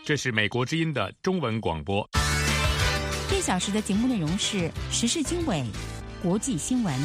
这是美国之音的中文广播。 1小时的节目内容是时事经纬、国际新闻。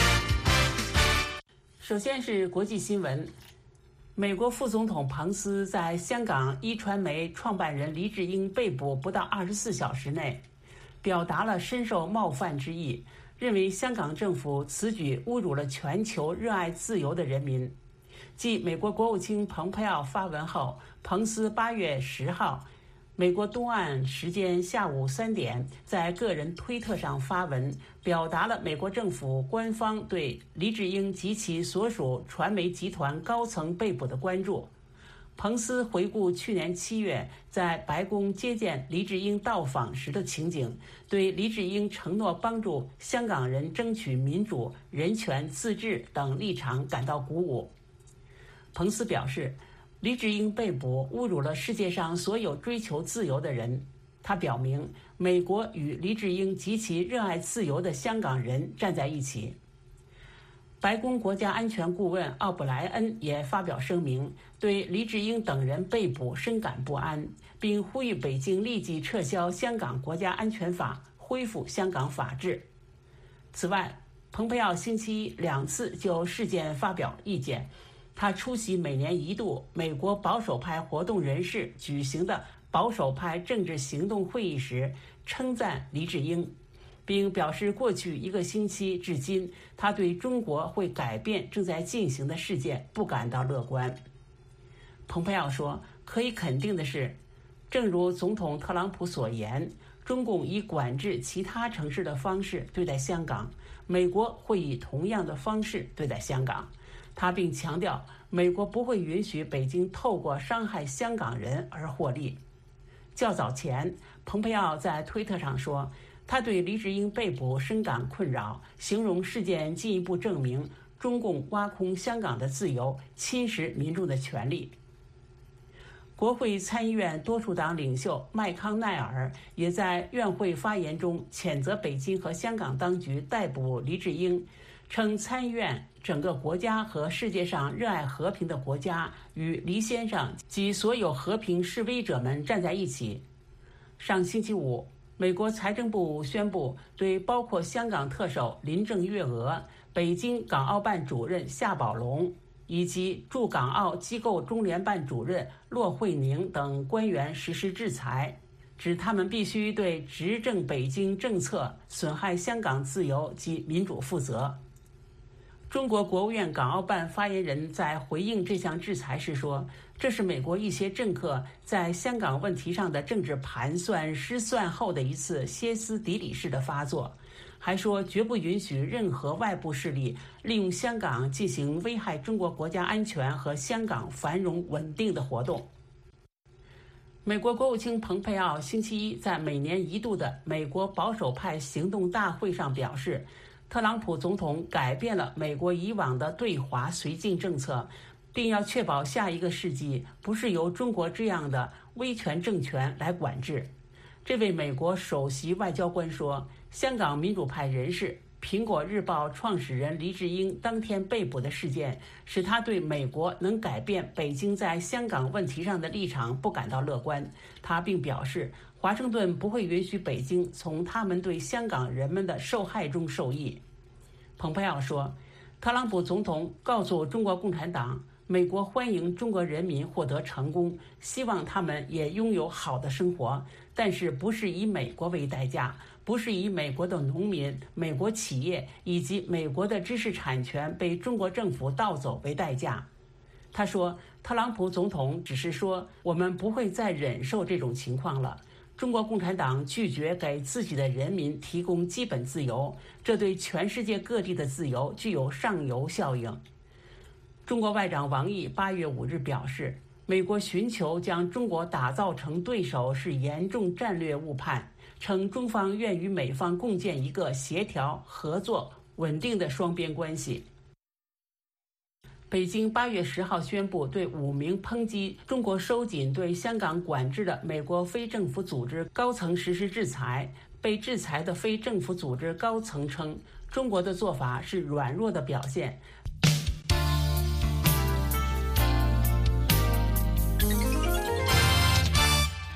首先是国际新闻。美国副总统彭斯在香港一传媒创办人黎智英被捕不到24小时内，表达了深受冒犯之意，认为香港政府此举侮辱了全球热爱自由的人民。继美国国务卿蓬佩奥发文后，彭斯8月10号美国东岸时间下午3点在个人推特上发文，表达了美国政府官方对黎智英及其所属传媒集团高层被捕的关注。彭斯回顾去年7月在白宫接见黎智英到访时的情景，对黎智英承诺帮助香港人争取民主、人权、自治等立场感到鼓舞。彭斯表示，黎智英被捕侮辱了世界上所有追求自由的人。他表明，美国与黎智英及其热爱自由的香港人站在一起。白宫国家安全顾问奥布莱恩也发表声明，对黎智英等人被捕深感不安，并呼吁北京立即撤销香港国家安全法，恢复香港法治。此外，蓬佩奥星期一2次就事件发表意见。他出席每年一度美国保守派活动人士举行的保守派政治行动会议时，称赞黎智英，并表示过去1个星期至今，他对中国会改变正在进行的事件不感到乐观。蓬佩奥说，可以肯定的是，正如总统特朗普所言，中共以管制其他城市的方式对待香港，美国会以同样的方式对待香港。他并强调，美国不会允许北京透过伤害香港人而获利。较早前，蓬佩奥在推特上说，他对黎智英被捕深感困扰，形容事件进一步证明中共挖空香港的自由，侵蚀民众的权利。国会参议院多数党领袖麦康奈尔也在院会发言中谴责北京和香港当局逮捕黎智英，称参议院整个国家和世界上热爱和平的国家与黎先生及所有和平示威者们站在一起。上星期五，美国财政部宣布对包括香港特首林郑月娥、北京港澳办主任夏宝龙以及驻港澳机构中联办主任骆惠宁等官员实施制裁，指他们必须对执政北京政策损害香港自由及民主负责。中国国务院港澳办发言人在回应这项制裁时说，这是美国一些政客在香港问题上的政治盘算失算后的一次歇斯底里式的发作，还说绝不允许任何外部势力利用香港进行危害中国国家安全和香港繁荣稳定的活动。美国国务卿蓬佩奥星期一在每年一度的美国保守派行动大会上表示，特朗普总统改变了美国以往的对华绥靖政策，并要确保下一个世纪不是由中国这样的威权政权来管制。这位美国首席外交官说，香港民主派人士、苹果日报创始人黎智英当天被捕的事件，使他对美国能改变北京在香港问题上的立场不感到乐观。他并表示，华盛顿不会允许北京从他们对香港人们的受害中受益。蓬佩奥说，特朗普总统告诉中国共产党，美国欢迎中国人民获得成功，希望他们也拥有好的生活，但是不是以美国为代价，不是以美国的农民、美国企业以及美国的知识产权被中国政府盗走为代价。他说，特朗普总统只是说，我们不会再忍受这种情况了。中国共产党拒绝给自己的人民提供基本自由，这对全世界各地的自由具有上游效应。中国外长王毅8月5日表示，美国寻求将中国打造成对手是严重战略误判，称中方愿与美方共建一个协调、合作、稳定的双边关系。北京8月10号宣布对5名抨击中国收紧对香港管制的美国非政府组织高层实施制裁。被制裁的非政府组织高层称，中国的做法是软弱的表现。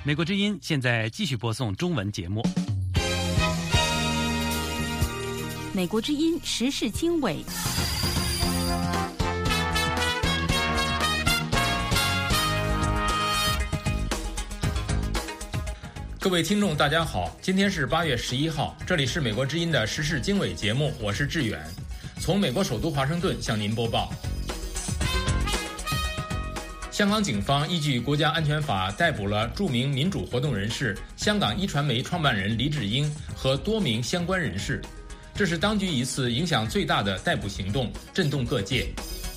美国之音现在继续播送中文节目。 美国之音时事经纬。 各位听众大家好，今天是8月11号，这里是美国之音的时事经纬节目，我是志远，从美国首都华盛顿向您播报。香港警方依据国家安全法逮捕了著名民主活动人士香港一传媒创办人黎智英和多名相关人士，这是当局一次影响最大的逮捕行动，震动各界。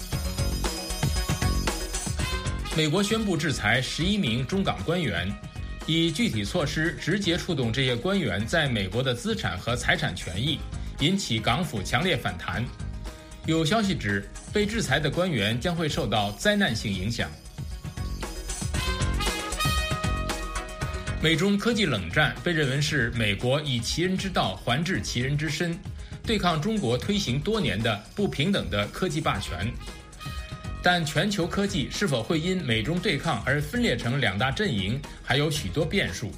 美国宣布制裁11名中港官员，以具体措施直接触动这些官员在美国的资产和财产权益，引起港府强烈反弹。有消息指，被制裁的官员将会受到灾难性影响。美中科技冷战被认为是美国以其人之道还治其人之身，对抗中国推行多年的不平等的科技霸权。但全球科技是否会因美中对抗而分裂成两大阵营，还有许多变数。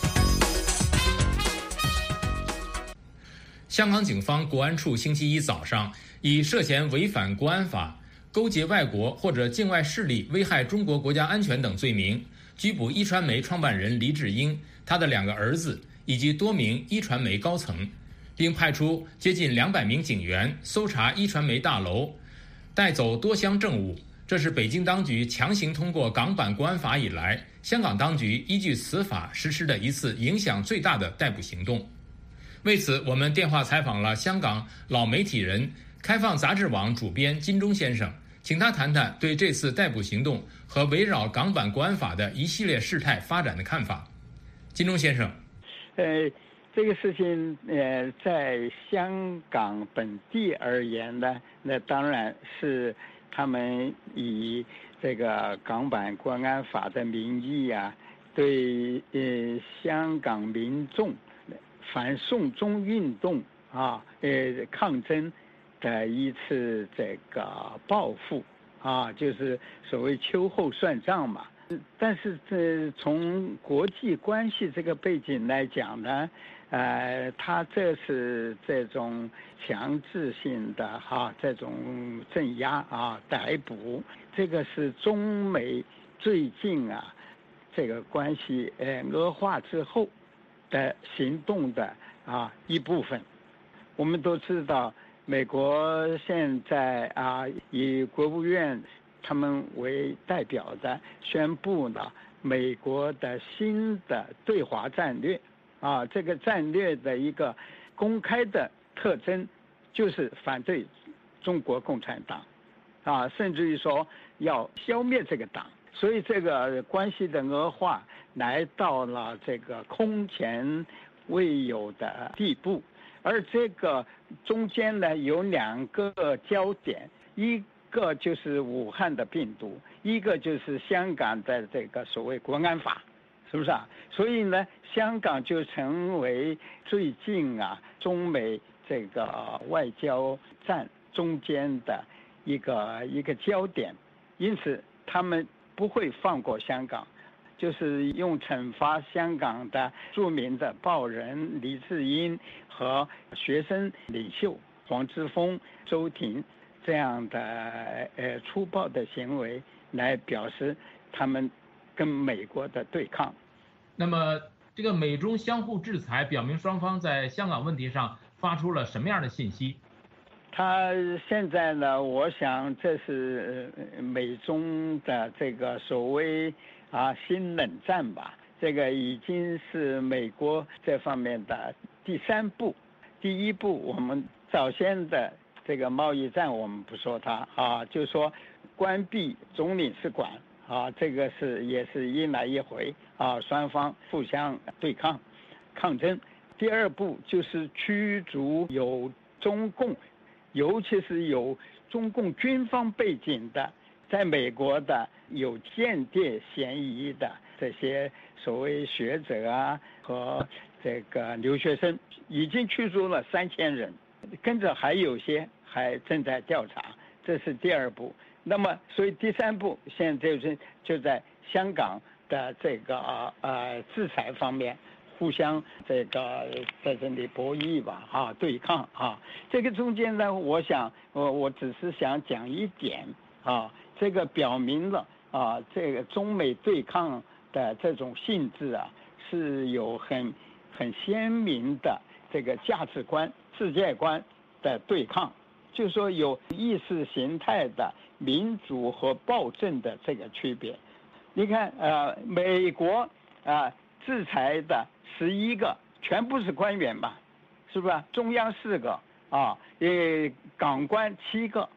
香港警方国安处星期一早上以涉嫌违反国安法、勾结外国或者境外势力危害中国国家安全等罪名，拘捕一传媒创办人黎智英、他的2个儿子以及多名一传媒高层，并派出接近200名警员搜查一传媒大楼，带走多箱证物。这是北京当局强行通过港版国安法以来，香港当局依据此法实施的一次影响最大的逮捕行动。为此，我们电话采访了香港老媒体人、开放杂志网主编金钟先生，请他谈谈对这次逮捕行动和围绕港版国安法的一系列事态发展的看法。金钟先生， 这个事情在香港本地而言呢，那当然是他们以这个港版国安法的名义啊，对香港民众反送中运动啊抗争的一次这个报复啊，就是所谓秋后算账嘛。但是从国际关系这个背景来讲呢，他这是这种强制性的这种镇压逮捕，这个是中美最近这个关系恶化之后的行动的一部分。我们都知道，美国现在以国务院他们为代表的宣布了美国的新的对华战略这个战略的一个公开的特征就是反对中国共产党甚至于说要消灭这个党，所以这个关系的恶化来到了这个空前未有的地步。而这个中间呢有2个焦点，一个就是武汉的病毒，一个就是香港的这个所谓国安法，是不是所以呢，香港就成为最近中美这个外交战中间的一个焦点，因此他们不会放过香港，就是用惩罚香港的著名的报人黎智英和学生领袖黄之锋、周庭这样的粗暴的行为来表示他们跟美国的对抗。 那么这个美中相互制裁表明双方在香港问题上发出了什么样的信息？ 他现在呢，我想这是美中的这个所谓新冷战吧，这个已经是美国这方面的第3步。第1步我们早先的这个贸易战我们不说它就是说关闭总领事馆这个也是一来一回双方互相对抗抗争。第2步就是驱逐有中共，尤其是有中共军方背景的，在美国的有间谍嫌疑的这些所谓学者和这个留学生，已经驱逐了3000人，跟着还有些还正在调查，这是第2步。那么所以第3步现在就在香港的这个制裁方面互相这个在这里博弈吧，对抗啊。这个中间呢，我想我只是想讲一点啊，这个表明了啊，这个中美对抗的这种性质啊，是有很鲜明的这个价值观、世界观的对抗，就是说有意识形态的民主和暴政的这个区别。你看美国制裁的11个全部是官员吧，是不是？中央4个港官7个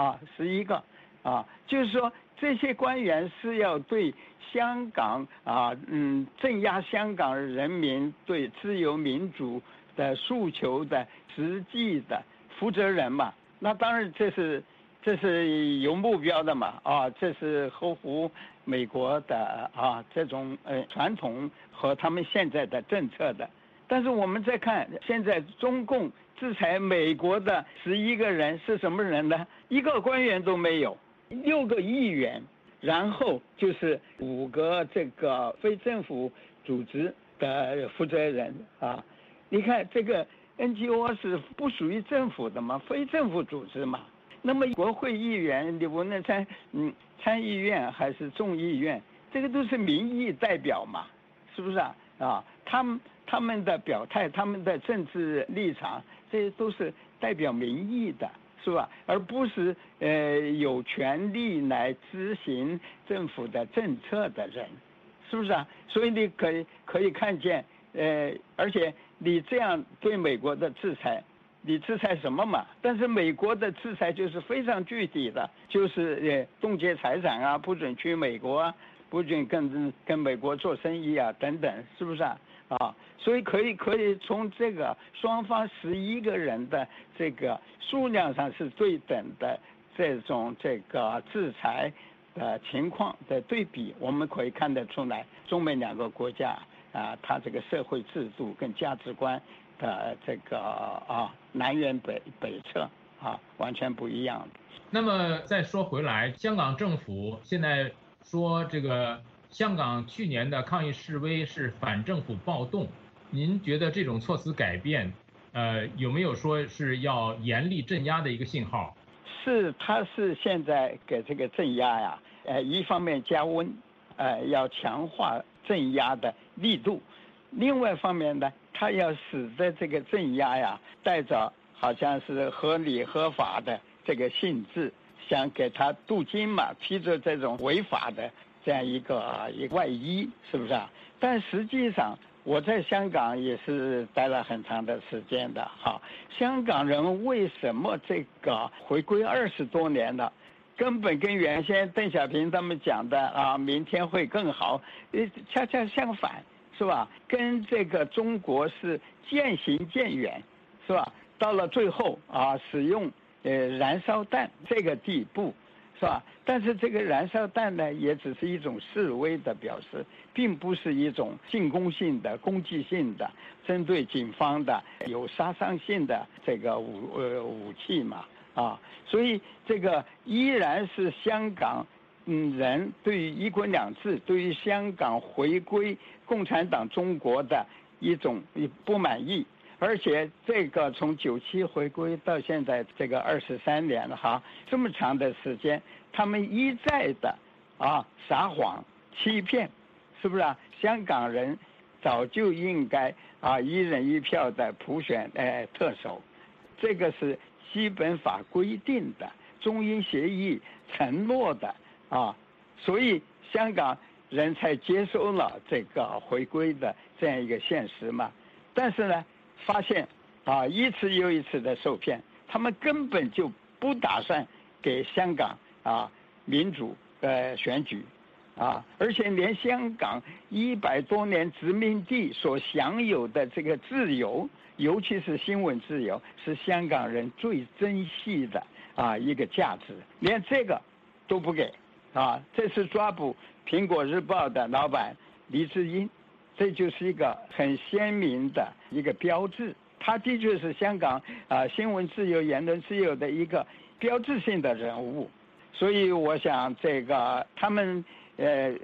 11个就是说这些官员是要对香港镇压香港人民对自由民主的诉求的实际的负责人嘛。那当然这是有目标的嘛，这是合乎美国的这种传统和他们现在的政策的。但是我们再看现在中共制裁美国的11个人是什么人呢？一个官员都没有，6个议员，然后就是5个这个非政府组织的负责人你看这个 NGO 是不属于政府的嘛，非政府组织嘛。那么国会议员，你无论参议院还是众议院，这个都是民意代表嘛，是不是他们的表态，他们的政治立场，这些都是代表民意的，是吧？而不是有权利来执行政府的政策的人，是不是所以你可以看见而且你这样对美国的制裁，你制裁什么嘛？但是美国的制裁就是非常具体的，就是冻结财产不准去美国不准跟美国做生意等等，是不是所以可以从这个双方11个人的这个数量上是对等的这个制裁的情况的对比，我们可以看得出来，中美2个国家它这个社会制度跟价值观的这个南辕北辙完全不一样。 那么再说回来，香港政府现在说这个香港去年的抗议示威是反政府暴动，您觉得这种措辞改变有没有说是要严厉镇压的一个信号？ 他是现在给这个镇压一方面加温要强化镇压的力度，另外一方面呢，他要使得这个镇压带着好像是合理合法的这个性质，想给他镀金嘛，披着这种违法的这样一个外衣，是不是但实际上我在香港也是待了很长的时间的香港人为什么这个回归20多年了，根本跟原先邓小平他们讲的明天会更好恰恰相反，是吧？跟这个中国是渐行渐远，是吧？到了最后使用燃烧弹这个地步，是吧？但是这个燃烧弹呢，也只是一种示威的表示，并不是一种进攻性的、攻击性的、针对警方的、有杀伤性的这个武器嘛所以这个依然是香港人对于一国两制、对于香港回归共产党中国的一种不满意。而且这个从97回归到现在这个23年了这么长的时间，他们一再的撒谎欺骗，是不是香港人早就应该1人1票的普选特首，这个是基本法规定的，中英协议承诺的所以香港人才接收了这个回归的这样一个现实嘛。但是呢，发现一次又一次的受骗，他们根本就不打算给香港民主选举而且连香港100多年殖民地所享有的这个自由，尤其是新闻自由，是香港人最珍惜的一个价值，连这个都不给这次抓捕苹果日报的老板黎智英，这就是一个很鲜明的一个标志，他的确是香港新闻自由、言论自由的一个标志性的人物。所以我想这个他们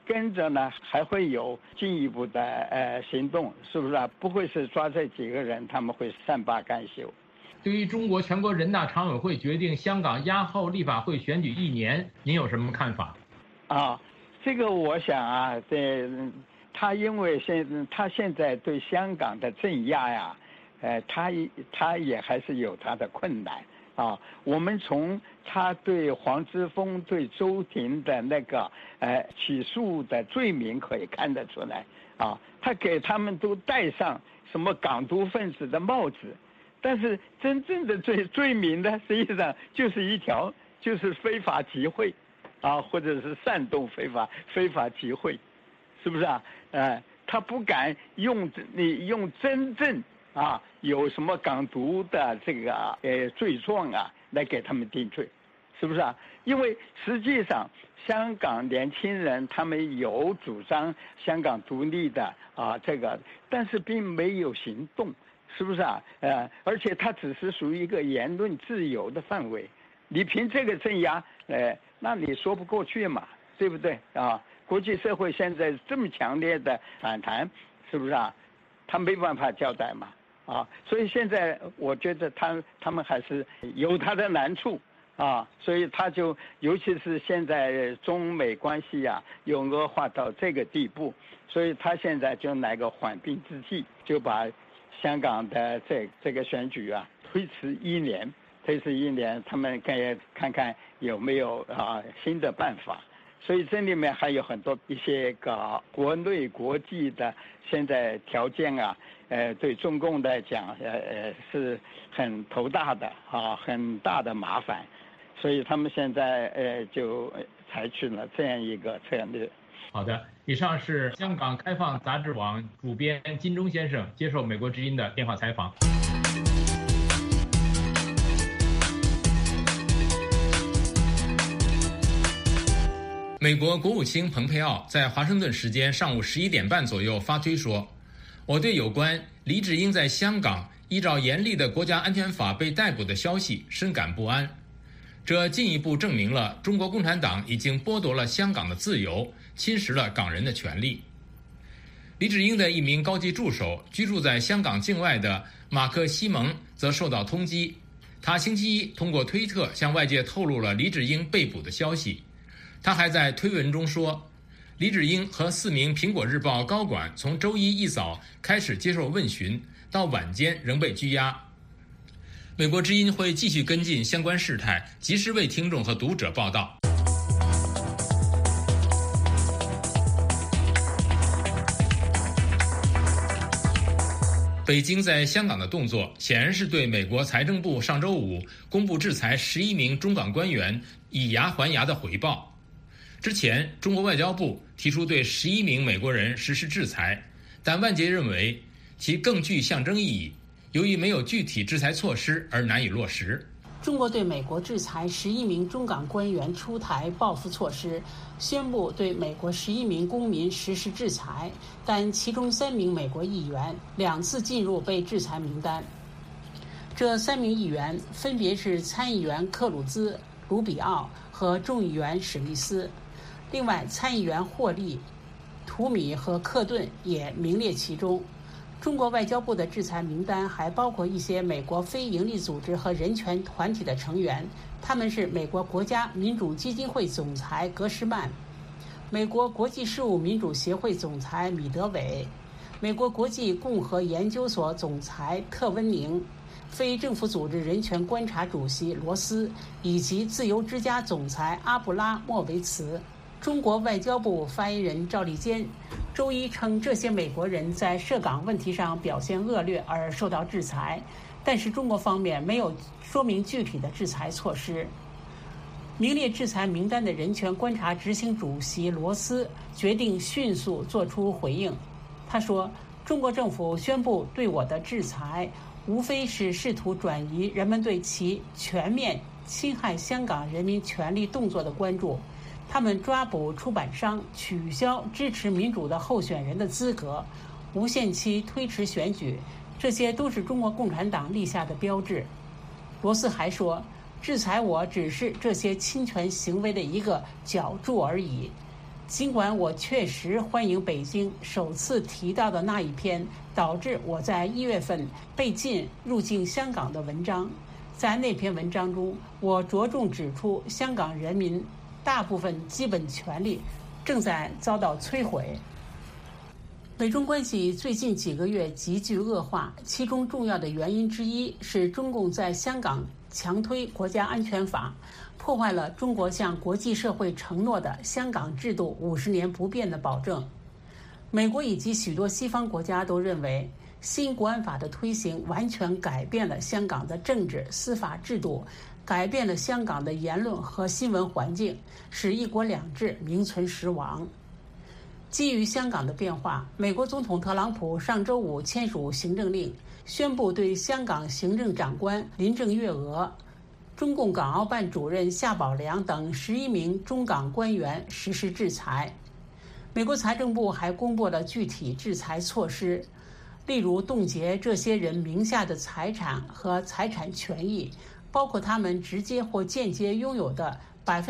跟着呢还会有进一步的行动，是不是啊？不会是抓这几个人他们会善罢甘休。 对于中国全国人大常委会决定香港押后立法会选举1年，您有什么看法？ 这个我想啊，他因为他现在对香港的镇压呀，他也还是有他的困难啊。我们从他对黄之锋、对周庭的那个起诉的罪名可以看得出来啊，他给他们都戴上什么港独分子的帽子，但是真正的罪名呢，实际上就是一条，就是非法集会。或者是煽动非法集会，是不是啊？他不敢用真正有什么港独的这个罪状来给他们定罪，是不是啊？因为实际上香港年轻人他们有主张香港独立的这个，但是并没有行动，是不是啊？而且它只是属于一个言论自由的范围，你凭这个镇压，那你说不过去嘛，对不对啊？国际社会现在这么强烈的反弹，是不是啊？他没办法交代嘛，所以现在我觉得他们还是有他的难处所以他就尤其是现在中美关系又恶化到这个地步，所以他现在就来个缓兵之计，就把香港的这个选举推迟1年。他们看看有没有新的办法，所以这里面还有很多一些个国内国际的现在条件对中共来讲是很头大的很大的麻烦，所以他们现在就采取了这样一个策略。 好的，以上是香港开放杂志网主编金钟先生接受美国之音的电话采访。美国国务卿蓬佩奥在华盛顿时间上午11点半左右发推说，我对有关黎智英在香港依照严厉的国家安全法被逮捕的消息深感不安。这进一步证明了中国共产党已经剥夺了香港的自由，侵蚀了港人的权利。黎智英的一名高级助手居住在香港境外的马克·西蒙则受到通缉，他星期一通过推特向外界透露了黎智英被捕的消息。他还在推文中说，黎智英和4名苹果日报高管从周一一早开始接受问询，到晚间仍被拘押。美国之音会继续跟进相关事态，及时为听众和读者报道。北京在香港的动作显然是对美国财政部上周五公布制裁11名中港官员以牙还牙的回报。之前，中国外交部提出对11名美国人实施制裁，但外界认为其更具象征意义，由于没有具体制裁措施而难以落实。 中国对美国制裁11名中港官员出台报复措施，宣布对美国11名公民实施制裁，但其中3名美国议员2次进入被制裁名单。这3名议员分别是参议员克鲁兹、卢比奥和众议员史密斯。另外，参议员霍利、图米和克顿也名列其中。中国外交部的制裁名单还包括一些美国非营利组织和人权团体的成员，他们是美国国家民主基金会总裁格什曼、美国国际事务民主协会总裁米德韦、美国国际共和研究所总裁特温宁、非政府组织人权观察主席罗斯以及自由之家总裁阿布拉莫维茨。中国外交部发言人赵立坚周一称，这些美国人在涉港问题上表现恶劣而受到制裁，但是中国方面没有说明具体的制裁措施。名列制裁名单的人权观察执行主席罗斯决定迅速做出回应。他说，中国政府宣布对我的制裁，无非是试图转移人们对其全面侵害香港人民权利动作的关注。他们抓捕出版商，取消支持民主的候选人的资格，无限期推迟选举，这些都是中国共产党立下的标志。罗斯还说，制裁我只是这些侵权行为的一个角注而已。 尽管我确实欢迎北京首次提到的那一篇导致我在1月份被禁入境香港的文章，在那篇文章中，我着重指出香港人民大部分基本权利正在遭到摧毁。美中关系最近几个月急剧恶化，其中重要的原因之一是中共在香港强推国家安全法，破坏了中国向国际社会承诺的香港制度50年不变的保证。美国以及许多西方国家都认为，新国安法的推行完全改变了香港的政治司法制度，改变了香港的言论和新闻环境，使一国两制名存实亡。基于香港的变化，美国总统特朗普上周五签署行政令，宣布对香港行政长官林郑月娥、中共港澳办主任夏宝良等11名中港官员实施制裁。美国财政部还公布了具体制裁措施，例如冻结这些人名下的财产和财产权益，包括他们直接或间接拥有的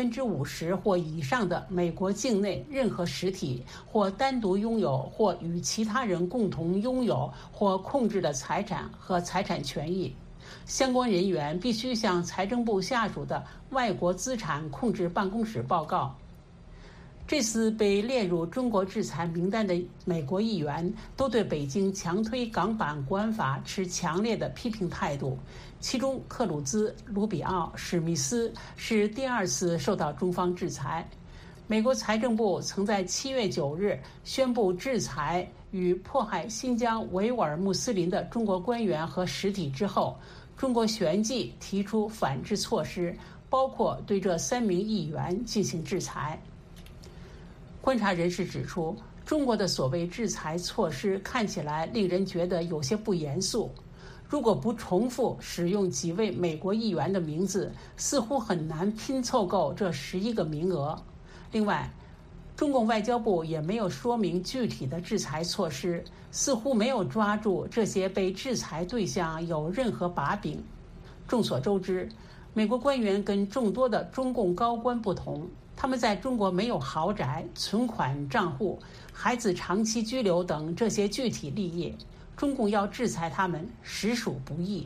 50%或以上的美国境内任何实体，或单独拥有或与其他人共同拥有或控制的财产和财产权益。相关人员必须向财政部下属的外国资产控制办公室报告。这次被列入中国制裁名单的美国议员都对北京强推港版国安法持强烈的批评态度，其中克鲁兹、卢比奥、史密斯是第2次受到中方制裁。美国财政部曾在7月9日宣布制裁与迫害新疆维吾尔穆斯林的中国官员和实体之后，中国旋即提出反制措施，包括对这3名议员进行制裁。观察人士指出，中国的所谓制裁措施看起来令人觉得有些不严肃。如果不重复使用几位美国议员的名字，似乎很难拼凑够这11个名额。另外，中共外交部也没有说明具体的制裁措施，似乎没有抓住这些被制裁对象有任何把柄。众所周知，美国官员跟众多的中共高官不同，他们在中国没有豪宅、存款账户、孩子长期居留等这些具体利益，中共要制裁他们实属不易。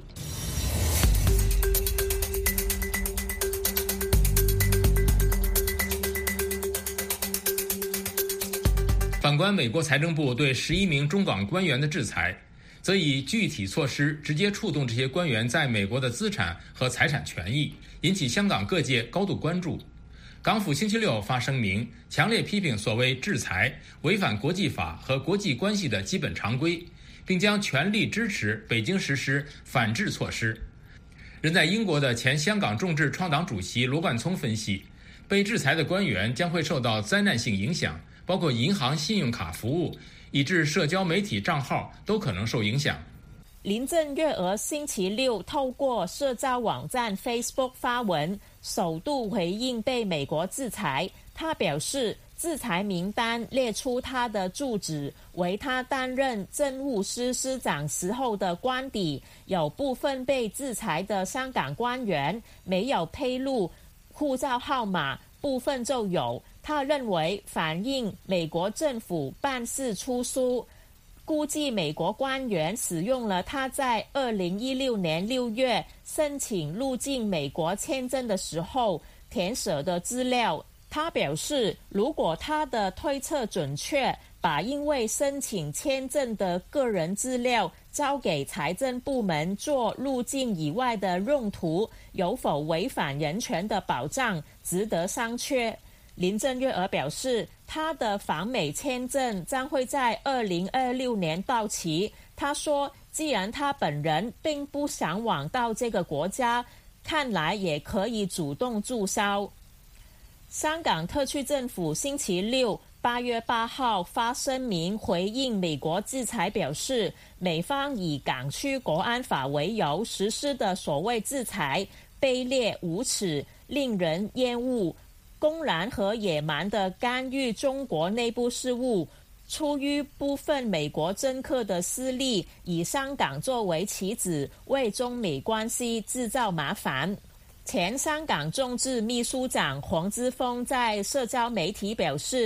反观美国财政部对11名中港官员的制裁，则以具体措施直接触动这些官员在美国的资产和财产权益，引起香港各界高度关注。港府星期六发声明，强烈批评所谓制裁违反国际法和国际关系的基本常规，并将全力支持北京实施反制措施。人在英国的前香港众志创党主席罗冠聪分析，被制裁的官员将会受到灾难性影响，包括银行信用卡服务以至社交媒体账号都可能受影响。 林郑月娥星期六透过社交网站 Facebook 发文，首度回应被美国制裁。他表示，制裁名单列出他的住址为他担任政务司司长时候的官邸，有部分被制裁的香港官员没有披露护照号码，部分就有。他认为反映美国政府办事出疏，估计美国官员使用了他在2016年6月申请入境美国签证的时候填写的资料。他表示，如果他的推测准确，把因为申请签证的个人资料交给财政部门做入境以外的用途，有否违反人权的保障，值得商榷。林郑月娥表示，她的访美签证将会在2026年到期。她说，既然她本人并不想往到这个国家，看来也可以主动注销。香港特区政府星期六8月8号发声明回应美国制裁，表示美方以港区国安法为由实施的所谓制裁卑劣无耻，令人厌恶，公然和野蛮地干预中国内部事务，出于部分美国政客的私利，以香港作为棋子，为中美关系制造麻烦。前香港众志秘书长黄之锋在社交媒体表示，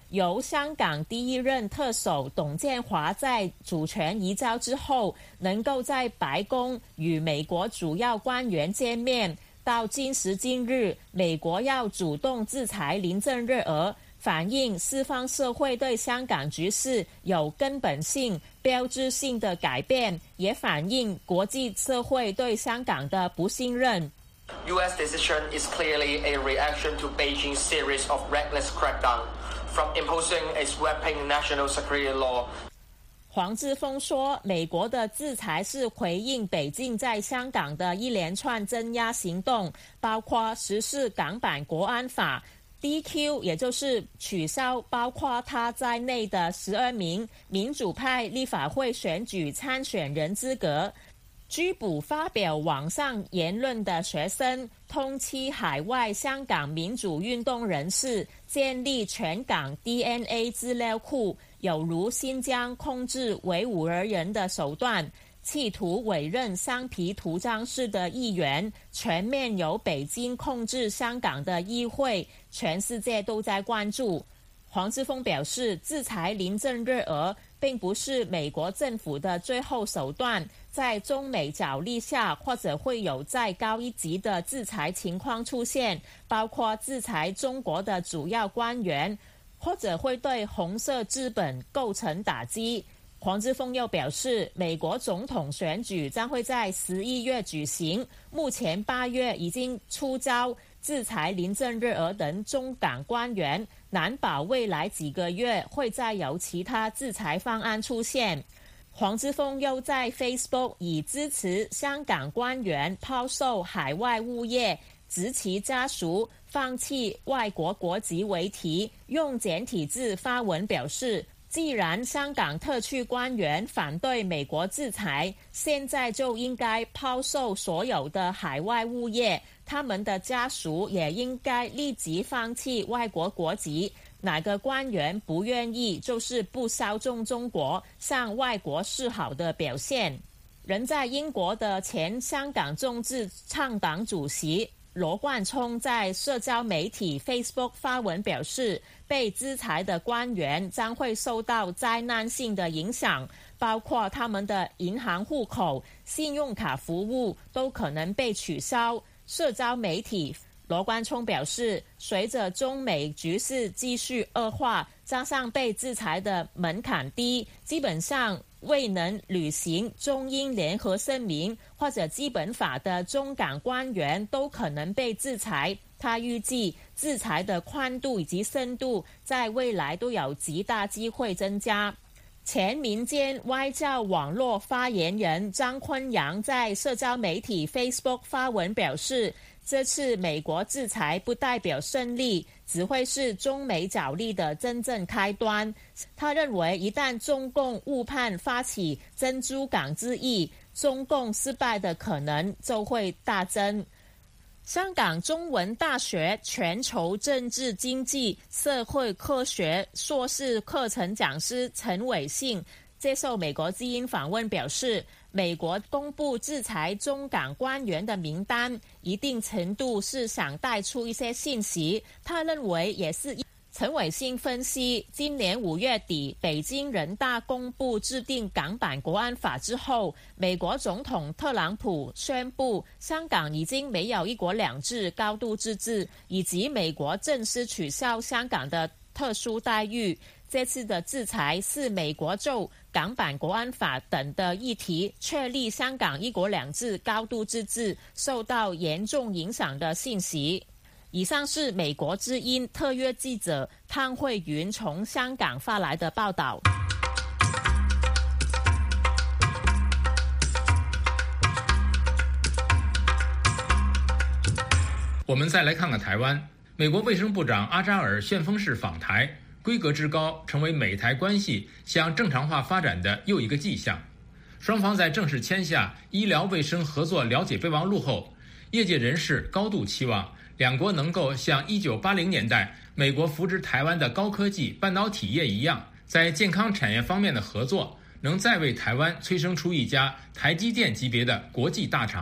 由香港第一任特首董建华在主权移交之后，能够在白宫与美国主要官员见面，到今时今日，美国要主动制裁林郑月娥，反映西方社会对香港局势有根本性、标志性的改变，也反映国际社会对香港的不信任。 U.S. decision is clearly a reaction to Beijing's series of reckless crackdown, from imposing a sweeping national security law. 黄之锋说，美国的制裁是回应北京在香港的一连串镇压行动，包括实施港版国安法、DQ， 也就是取消包括他在内的12名民主派立法会选举参选人资格，拘捕发表网上言论的学生，通缉海外香港民主运动人士，建立全港 DNA 资料库，有如新疆控制维吾尔人的手段，企图委任橡皮图章式的议员，全面由北京控制香港的议会，全世界都在关注。黄之锋表示，制裁林郑月娥并不是美国政府的最后手段，在中美角力下，或者会有再高一级的制裁情况出现，包括制裁中国的主要官员，或者会对红色资本构成打击。黄之锋又表示，美国总统选举将会在11月举行，目前8月已经出招制裁林郑月娥等中港官员，难保未来几个月会再有其他制裁方案出现。黄之锋又在 Facebook 以支持香港官员抛售海外物业、指其家属放弃外国国籍为题，用简体字发文表示，既然香港特区官员反对美国制裁，现在就应该抛售所有的海外物业，他们的家属也应该立即放弃外国国籍。哪个官员不愿意，就是不效忠中国，向外国示好的表现。人在英国的前香港众志倡党主席罗冠聪在社交媒体 Facebook 发文表示，被制裁的官员将会受到灾难性的影响，包括他们的银行户口、信用卡服务都可能被取消。社交媒体罗冠聪表示，随着中美局势继续恶化，加上被制裁的门槛低，基本上未能履行中英联合声明或者基本法的中港官员都可能被制裁。他预计制裁的宽度以及深度在未来都有极大机会增加。前民间外交网络发言人张坤阳在社交媒体 Facebook 发文表示，这次美国制裁不代表胜利，只会是中美角力的真正开端。他认为，一旦中共误判发起珍珠港之役，中共失败的可能就会大增。香港中文大学全球政治经济社会科学硕士课程讲师陈伟信接受美国之音访问表示，美国公布制裁中港官员的名单，一定程度是想带出一些信息。他认为也是。陈伟信分析，今年5月底，北京人大公布制定港版国安法之后，美国总统特朗普宣布香港已经没有一国两制、高度自治，以及美国正式取消香港的特殊待遇。这次的制裁是美国就港版国安法等的议题确立香港一国两制、高度自治受到严重影响的信息。以上是美国之音特约记者汤慧云从香港发来的报道。 我们再来看看台湾，美国卫生部长阿扎尔旋风式访台，规格之高成为美台关系向正常化发展的又一个迹象。双方在正式签下医疗卫生合作了解备忘录后，业界人士高度期望两国能够像1980年代美国扶植台湾的高科技半导体业一样，在健康产业方面的合作能再为台湾催生出一家台积电级别的国际大厂。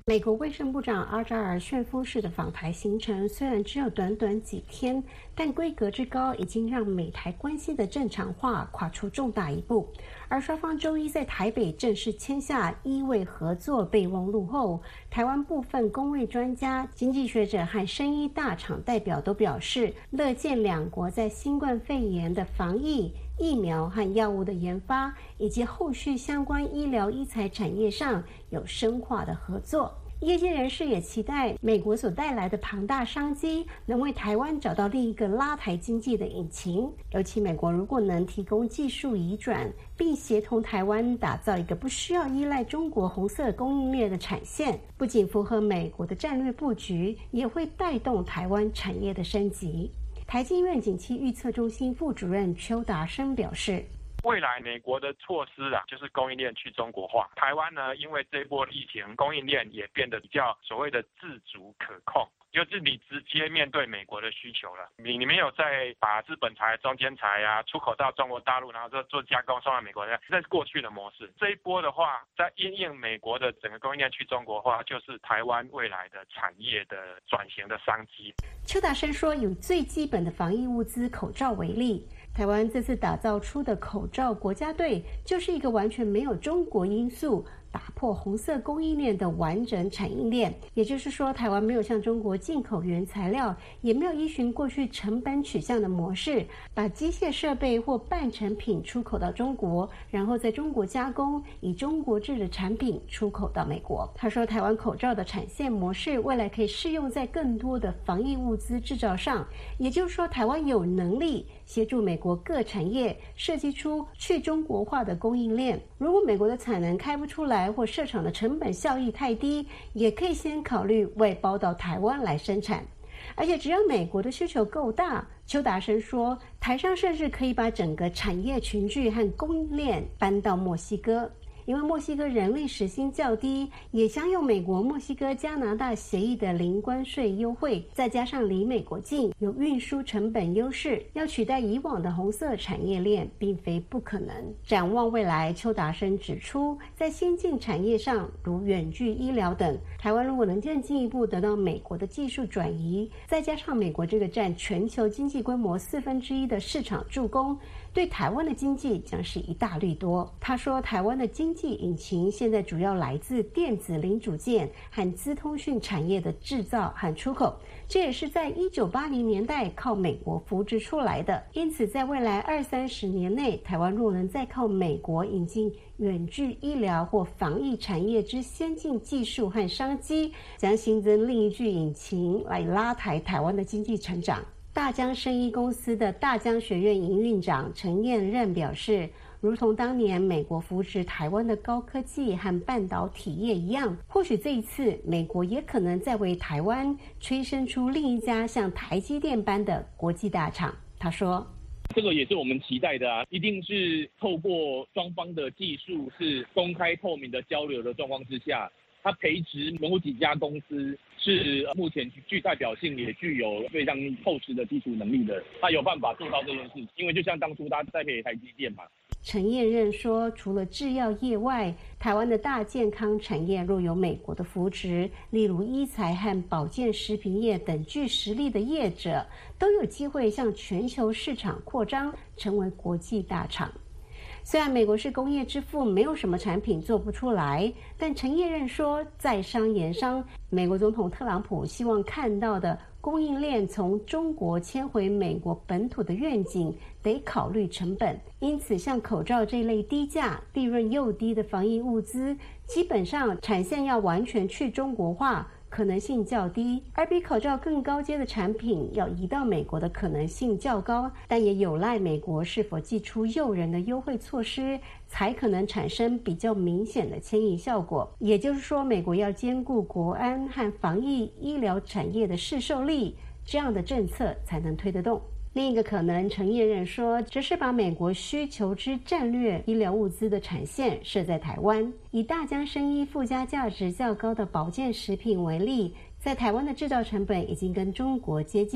美国卫生部长阿扎尔旋风式的访台行程虽然只有短短几天，但规格之高已经让美台关系的正常化跨出重大一步。而双方周一在台北正式签下医卫合作备忘录后，台湾部分公卫专家、经济学者和生医大厂代表都表示，乐见两国在新冠肺炎的防疫、疫苗和药物的研发以及后续相关医疗医材产业上有深化的合作。业界人士也期待美国所带来的庞大商机能为台湾找到另一个拉抬经济的引擎，尤其美国如果能提供技术移转，并协同台湾打造一个不需要依赖中国红色供应链的产线，不仅符合美国的战略布局，也会带动台湾产业的升级。台经院景气预测中心副主任邱达生表示， 未来美国的措施就是供应链去中国化。台湾呢，因为这波疫情，供应链也变得比较所谓的自主可控，就是你直接面对美国的需求了。你没有再把资本财、中间财出口到中国大陆，然后做加工送到美国，这是过去的模式。这一波的话，在因应美国的整个供应链去中国化，就是台湾未来的产业的转型的商机。 邱达生说，以最基本的防疫物资口罩为例，台湾这次打造出的口罩国家队就是一个完全没有中国因素，打破红色供应链的完整产业链。也就是说，台湾没有向中国进口原材料，也没有依循过去成本取向的模式，把机械设备或半成品出口到中国，然后在中国加工，以中国制的产品出口到美国。他说，台湾口罩的产线模式未来可以适用在更多的防疫物资制造上，也就是说，台湾有能力协助美国各产业设计出去中国化的供应链。如果美国的产能开不出来，或市场的成本效益太低，也可以先考虑外包到台湾来生产。而且只要美国的需求够大，邱达生说，台商甚至可以把整个产业群聚和供应链搬到墨西哥。因为墨西哥人力时薪较低，也享有美国、墨西哥、加拿大协议的零关税优惠，再加上离美国近，有运输成本优势，要取代以往的红色产业链并非不可能。展望未来，邱达生指出，在先进产业上，如远距医疗等，台湾如果能更进一步得到美国的技术转移，再加上美国这个占全球经济规模1/4的市场助攻，对台湾的经济将是一大利多。他说，台湾的经济引擎现在主要来自电子零组件和资通讯产业的制造和出口，这也是在1980年代靠美国扶植出来的。因此，在未来20-30年内，台湾若能再靠美国引进远距医疗或防疫产业之先进技术和商机，将新增另一具引擎来拉抬台湾的经济成长。大江生医公司的大江学院营运长陈彦任表示，如同当年美国扶持台湾的高科技和半导体业一样，或许这一次美国也可能再为台湾催生出另一家像台积电般的国际大厂。他说， 这个也是我们期待的一定是透过双方的技术是公开透明的交流的状况之下，他培植某几家公司是目前具代表性，也具有非常厚实的技术能力的，他有办法做到这件事。因为就像当初他栽培台积电嘛。 陈彦任说，除了制药业外，台湾的大健康产业若有美国的扶持，例如医材和保健食品业等具实力的业者，都有机会向全球市场扩张，成为国际大厂。虽然美国是工业之父，没有什么产品做不出来，但陈彦任说，在商言商，美国总统特朗普希望看到的供应链从中国迁回美国本土的愿景，得考虑成本。因此，像口罩这类低价、利润又低的防疫物资，基本上产线要完全去中国化，可能性较低，而比口罩更高阶的产品要移到美国的可能性较高，但也有赖美国是否祭出诱人的优惠措施，才可能产生比较明显的牵引效果。也就是说，美国要兼顾国安和防疫医疗产业的市售力，这样的政策才能推得动。另一个可能，陈彦任说，则是把美国需求之战略医疗物资的产线设在台湾。以大江生医附加价值较高的保健食品为例，在台湾的制造成本已经跟中国接近。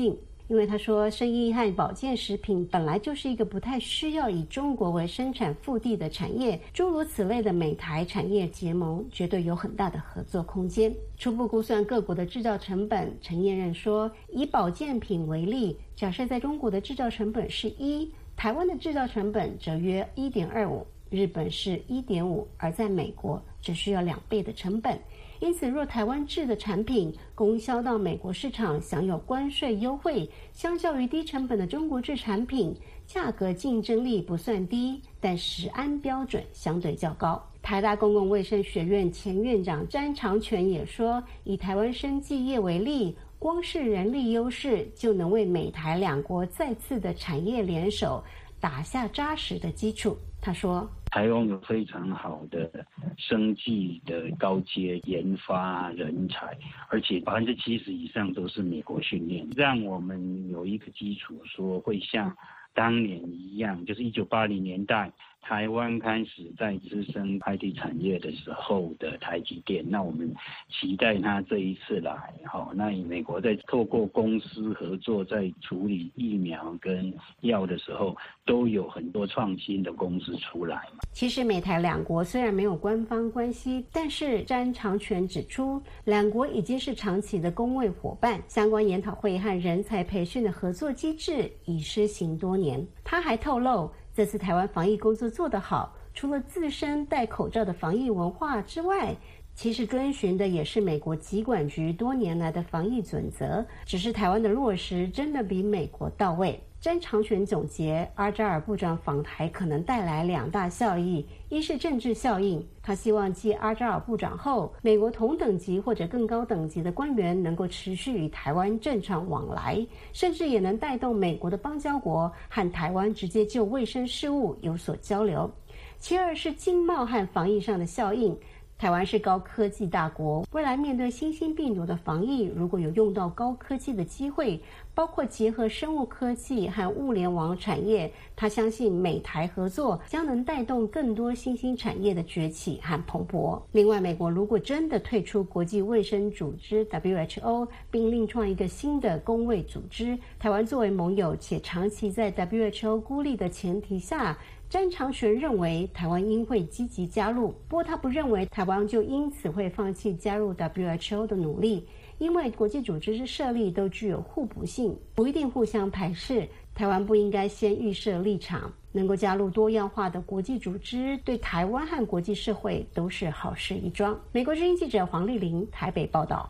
因为他说生医和保健食品本来就是一个不太需要以中国为生产腹地的产业，诸如此类的美台产业结盟绝对有很大的合作空间。初步估算各国的制造成本，陈彦任说，以保健品为例，假设在中国的制造成本是1，台湾的制造成本则约 1.25， 日本是 1.5， 而在美国只需要2倍的成本。因此，若台湾制的产品供销到美国市场，享有关税优惠，相较于低成本的中国制产品，价格竞争力不算低，但食安标准相对较高。台大公共卫生学院前院长詹长全也说，以台湾生技业为例，光是人力优势就能为美台两国再次的产业联手打下扎实的基础。他说， 台湾有非常好的生技的高阶研发人才，而且70%以上都是美国训练，让我们有一个基础，说会像当年一样，就是1980年代台湾开始在滋生 IT 产业的时候的台积电，那我们期待它这一次来，那美国在透过公司合作，在处理疫苗跟药的时候，都有很多创新的公司出来嘛。 其实美台两国虽然没有官方关系，但是詹长全指出，两国已经是长期的公卫伙伴，相关研讨会和人才培训的合作机制已施行多年。他还透露，这次台湾防疫工作做得好，除了自身戴口罩的防疫文化之外，其实遵循的也是美国疾管局多年来的防疫准则，只是台湾的落实真的比美国到位。詹长全总结，阿扎尔部长访台可能带来2大效益，一是政治效应，他希望继阿扎尔部长后，美国同等级或者更高等级的官员能够持续与台湾正常往来，甚至也能带动美国的邦交国和台湾直接就卫生事务有所交流。其二是经贸和防疫上的效应，台湾是高科技大国，未来面对新兴病毒的防疫，如果有用到高科技的机会，包括结合生物科技和物联网产业，他相信美台合作将能带动更多新兴产业的崛起和蓬勃。另外，美国如果真的退出国际卫生组织 WHO， 并另创一个新的公卫组织，台湾作为盟友且长期在 WHO 孤立的前提下，詹长全认为台湾应会积极加入，不过他不认为台湾就因此会放弃加入 WHO 的努力，因为国际组织之设立都具有互补性，不一定互相排斥。台湾不应该先预设立场，能够加入多样化的国际组织，对台湾和国际社会都是好事一桩。美国之音记者黄丽玲台北报道。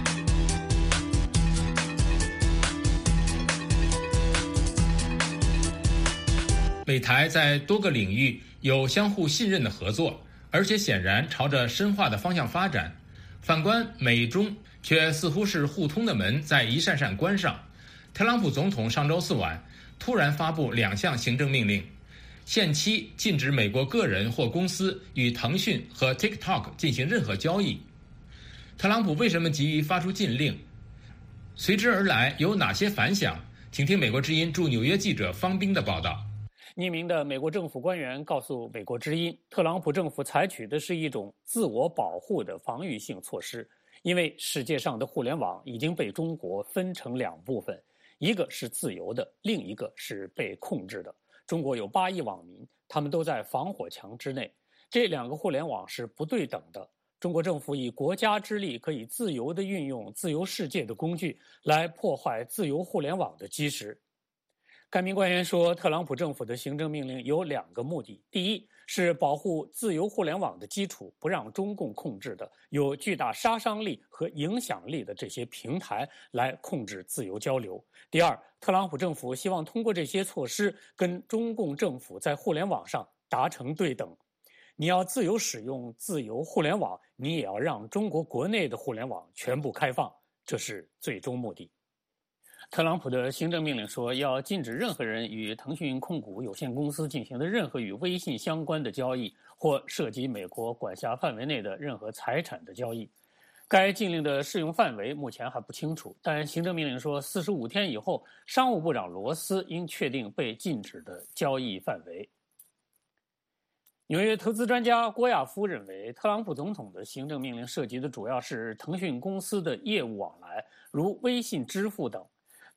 美台在多个领域有相互信任的合作，而且显然朝着深化的方向发展。反观美中，却似乎是互通的门在一扇扇关上。特朗普总统上周4晚突然发布2项行政命令，限期禁止美国个人或公司与腾讯和 TikTok 进行任何交易。特朗普为什么急于发出禁令？随之而来有哪些反响？请听美国之音驻纽约记者方冰的报道。 匿名的美国政府官员告诉美国之音，特朗普政府采取的是一种自我保护的防御性措施，因为世界上的互联网已经被中国分成2部分，一个是自由的，另一个是被控制的。中国有8亿网民，他们都在防火墙之内，这2个互联网是不对等的。中国政府以国家之力可以自由地运用自由世界的工具来破坏自由互联网的基石。该名官员说，特朗普政府的行政命令有2个目的，第一是保护自由互联网的基础，不让中共控制的有巨大杀伤力和影响力的这些平台来控制自由交流。第二，特朗普政府希望通过这些措施跟中共政府在互联网上达成对等。你要自由使用自由互联网，你也要让中国国内的互联网全部开放，这是最终目的。特朗普的行政命令说，要禁止任何人与腾讯控股有限公司进行的任何与微信相关的交易，或涉及美国管辖范围内的任何财产的交易。该禁令的适用范围目前还不清楚，但行政命令说45天以后，商务部长罗斯应确定被禁止的交易范围。纽约投资专家郭亚夫认为，特朗普总统的行政命令涉及的主要是腾讯公司的业务往来，如微信支付等。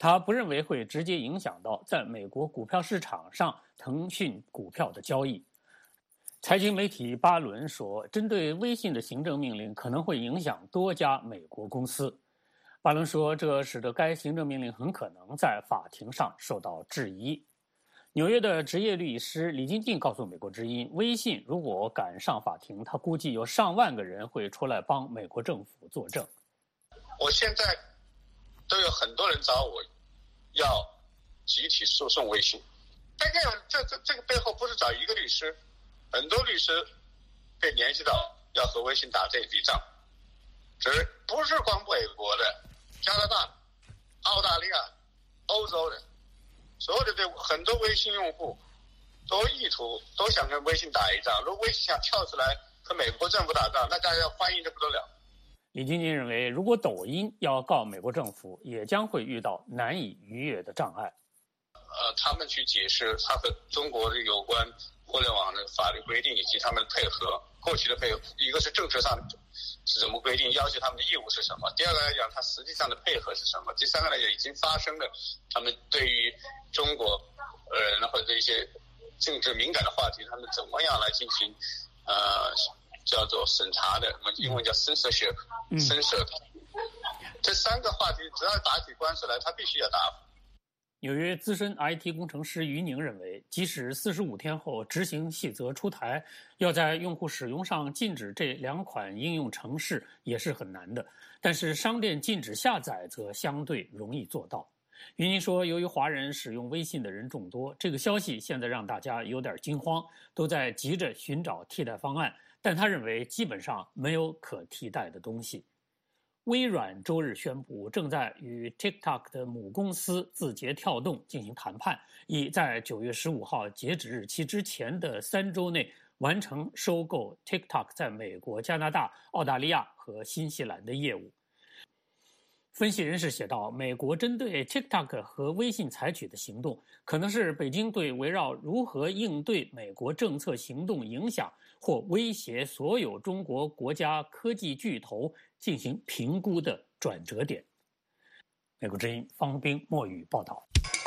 他不认为会直接影响到在美国股票市场上腾讯股票的交易。财经媒体巴伦说，针对微信的行政命令可能会影响多家美国公司。巴伦说，这使得该行政命令很可能在法庭上受到质疑。纽约的职业律师李金进告诉美国之音，微信如果赶上法庭，他估计有上万个人会出来帮美国政府作证。 我现在都有很多人找我要集体诉讼微信，大概这个背后不是找一个律师，很多律师被联系到要和微信打这笔账，不是光美国的，加拿大、澳大利亚、欧洲的，所有的很多微信用户都想跟微信打一仗。如果微信想跳出来和美国政府打仗，那大家欢迎的不得了。 李金金认为，如果抖音要告美国政府，也将会遇到难以逾越的障碍。 他们去解释他和中国的有关互联网的法律规定以及他们配合过去的配合，一个是政策上是怎么规定，要求他们的义务是什么；第二个来讲，他实际上的配合是什么；第三个来讲，已经发生的他们对于中国或者一些政治敏感的话题，他们怎么样来进行叫做审查的，我们英文叫 censorship， 这三个话题只要打起官司来，他必须要答复。 纽约资深 IT 工程师于宁认为，即使45天后执行细则出台，要在用户使用上禁止这2款应用程式也是很难的，但是商店禁止下载则相对容易做到。于宁说，由于华人使用微信的人众多，这个消息现在让大家有点惊慌，都在急着寻找替代方案，但他认为基本上没有可替代的东西。微软周日宣布，正在与 TikTok 的母公司字节跳动进行谈判，以在9月15号截止日期之前的3周内完成收购 TikTok 在美国、加拿大、澳大利亚和新西兰的业务。分析人士写道，美国针对 TikTok 和微信采取的行动，可能是北京对围绕如何应对美国政策行动影响或威胁所有中国国家科技巨头进行评估的转折点。美国之音方冰墨雨报道。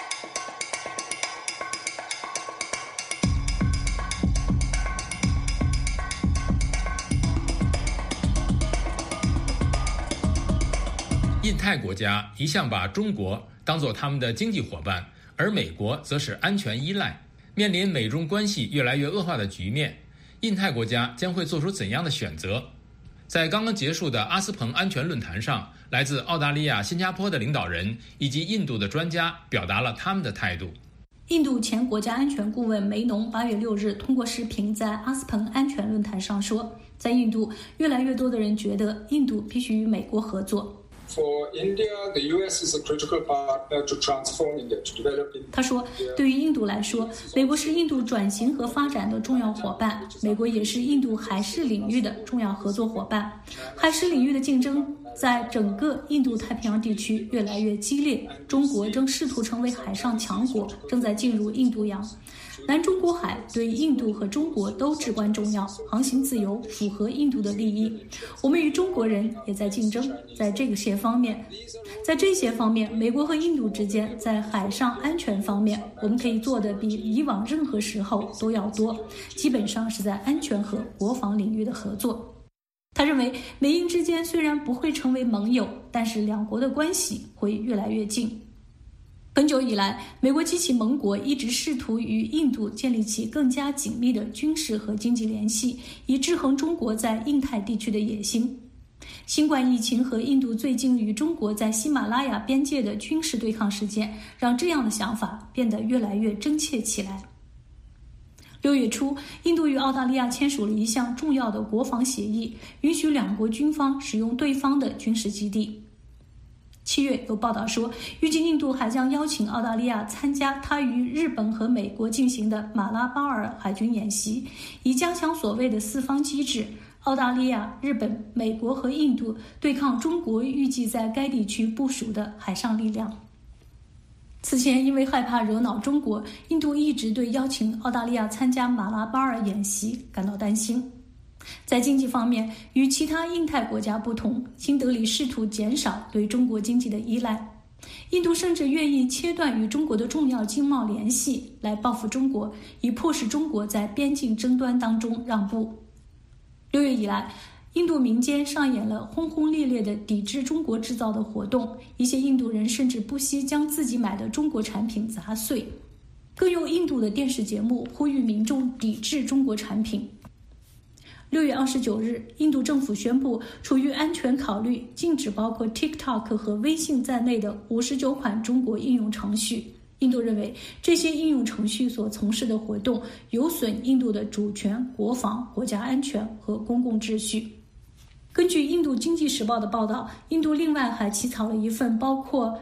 印太国家一向把中国当作他们的经济伙伴，而美国则是安全依赖。面临美中关系越来越恶化的局面，印太国家将会做出怎样的选择？在刚刚结束的阿斯彭安全论坛上，来自澳大利亚、新加坡的领导人以及印度的专家表达了他们的态度。 印度前国家安全顾问梅农8月6日通过视频在阿斯彭安全论坛上说，在印度，越来越多的人觉得印度必须与美国合作。 For India, the US is a critical partner to transform India, to develop India. 他说，对于印度来说，美国是印度转型和发展的重要伙伴，美国也是印度海事领域的重要合作伙伴。海事领域的竞争在整个印度太平洋地区越来越激烈，中国正试图成为海上强国，正在进入印度洋。南中国海对印度和中国都至关重要，航行自由符合印度的利益。我们与中国人也在竞争，在这些方面，美国和印度之间在海上安全方面，我们可以做的比以往任何时候都要多，基本上是在安全和国防领域的合作。他认为，美印之间虽然不会成为盟友，但是两国的关系会越来越近。很久以来，美国及其盟国一直试图与印度建立起更加紧密的军事和经济联系，以制衡中国在印太地区的野心。新冠疫情和印度最近与中国在喜马拉雅边界的军事对抗事件，让这样的想法变得越来越真切起来。6月初，印度与澳大利亚签署了一项重要的国防协议，允许两国军方使用对方的军事基地。7月有报道说，预计印度还将邀请澳大利亚参加它与日本和美国进行的马拉巴尔海军演习，以加强所谓的四方机制，澳大利亚、日本、美国和印度对抗中国预计在该地区部署的海上力量。此前因为害怕惹恼中国，印度一直对邀请澳大利亚参加马拉巴尔演习感到担心。在经济方面，与其他印太国家不同，新德里试图减少对中国经济的依赖。 印度甚至愿意切断与中国的重要经贸联系，来报复中国，以迫使中国在边境争端当中让步。6月以来，印度民间上演了轰轰烈烈的抵制中国制造的活动，一些印度人甚至不惜将自己买的中国产品砸碎，更用印度的电视节目呼吁民众抵制中国产品。6月29日，印度政府宣布，出于安全考虑，禁止包括 TikTok 和微信在内的59款中国应用程序。印度认为，这些应用程序所从事的活动有损印度的主权、国防、国家安全和公共秩序。根据印度经济时报的报道，印度另外还起草了一份包括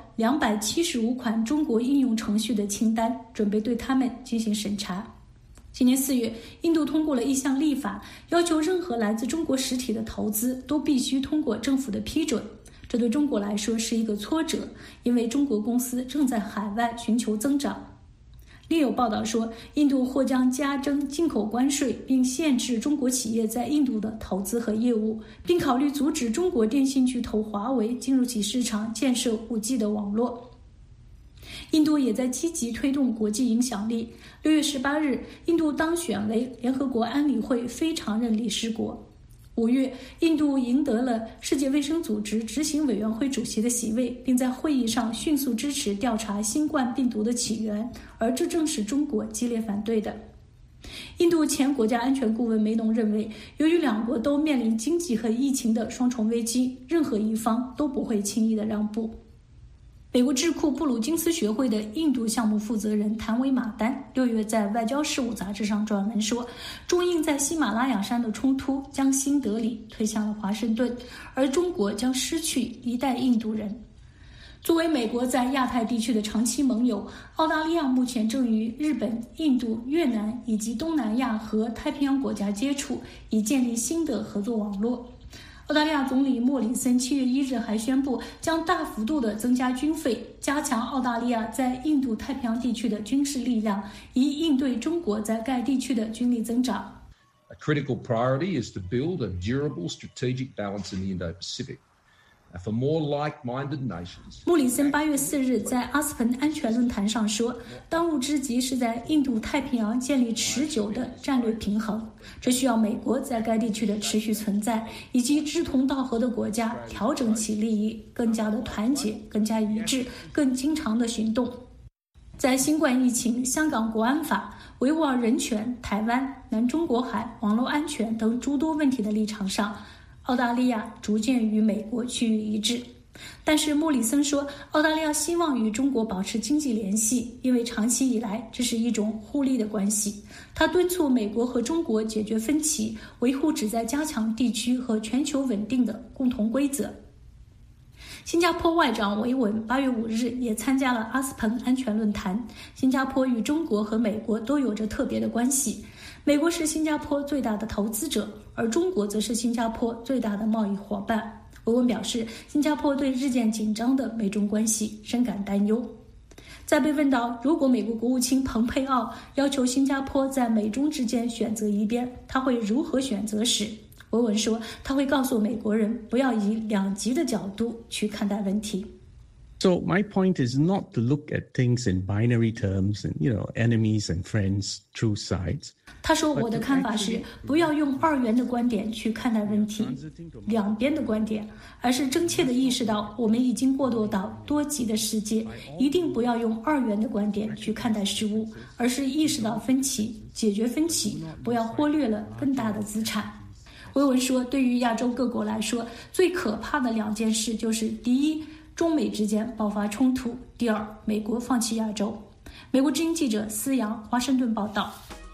275款中国应用程序的清单，准备对他们进行审查。今年4月，印度通过了一项立法，要求任何来自中国实体的投资都必须通过政府的批准。这对中国来说是一个挫折，因为中国公司正在海外寻求增长。另有报道说，印度或将加征进口关税，并限制中国企业在印度的投资和业务，并考虑阻止中国电信巨头华为进入其市场建设 5G 的网络。印度也在积极推动国际影响力。6月18日，印度当选为联合国安理会非常任理事国。5月，印度赢得了世界卫生组织执行委员会主席的席位，并在会议上迅速支持调查新冠病毒的起源，而这正是中国激烈反对的。印度前国家安全顾问梅农认为，由于两国都面临经济和疫情的双重危机，任何一方都不会轻易的让步。美国智库布鲁金斯学会的印度项目负责人谭维马丹6月在《外交事务》杂志上撰文说，中印在喜马拉雅山的冲突将新德里推向了华盛顿，而中国将失去一代印度人。作为美国在亚太地区的长期盟友，澳大利亚目前正与日本、印度、越南以及东南亚和太平洋国家接触，以建立新的合作网络。澳大利亚总理莫里森7月1日还宣布将大幅度地增加军费，加强澳大利亚在印度太平洋地区的军事力量，以应对中国在该地区的军力增长。 A critical priority is to build a durable strategic balance in the Indo-Pacific. For more like-minded nations. 莫里森8月4日在阿斯彭安全论坛上说，当务之急是在印度太平洋建立持久的战略平衡，这需要美国在该地区的持续存在，以及志同道合的国家调整其利益，更加的团结，更加一致，更经常的行动。在新冠疫情、香港国安法、维吾尔人权、台湾、南中国海、网络安全等诸多问题的立场上，澳大利亚逐渐与美国趋于一致。但是莫里森说，澳大利亚希望与中国保持经济联系，因为长期以来这是一种互利的关系。他敦促美国和中国解决分歧，维护旨在加强地区和全球稳定的共同规则。新加坡外长维稳8月5日也参加了阿斯彭安全论坛。新加坡与中国和美国都有着特别的关系，美国是新加坡最大的投资者，而中国则是新加坡最大的贸易伙伴。维稳表示，新加坡对日渐紧张的美中关系深感担忧。在被问到如果美国国务卿蓬佩奥要求新加坡在美中之间选择一边，他会如何选择时，维稳说他会告诉美国人不要以两极的角度去看待问题。 So my point is not to look at things in binary terms and, enemies and friends, two sides. 他说我的看法是不要用二元的观点去看待问题，两边的观点，而是真切地意识到我们已经过渡到多极的世界，一定不要用二元的观点去看待事物，而是意识到分歧，解决分歧，不要忽略了更大的资产。维文说，对于亚洲各国来说，最可怕的两件事就是第一，中美之间爆发冲突，第二，美国放弃亚洲。美国之音记者思阳，华盛顿报道。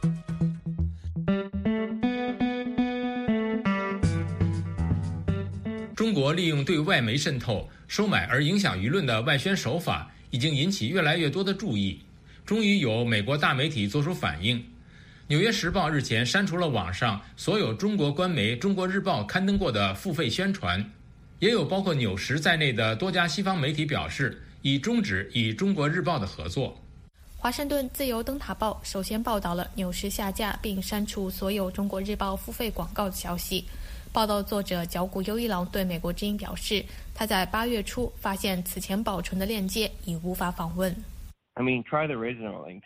中国利用对外媒渗透、收买而影响舆论的外宣手法，已经引起越来越多的注意。终于有美国大媒体做出反应。《纽约时报》日前删除了网上所有中国官媒《中国日报》刊登过的付费宣传，也有包括纽时在内的多家西方媒体表示已终止与《中国日报》的合作。 华盛顿自由灯塔报首先报道了纽时下架并删除所有《中国日报》付费广告的消息。 报道作者角谷优一郎对美国之音表示，他在8月初发现此前保存的链接已无法访问。 I mean, try the original links,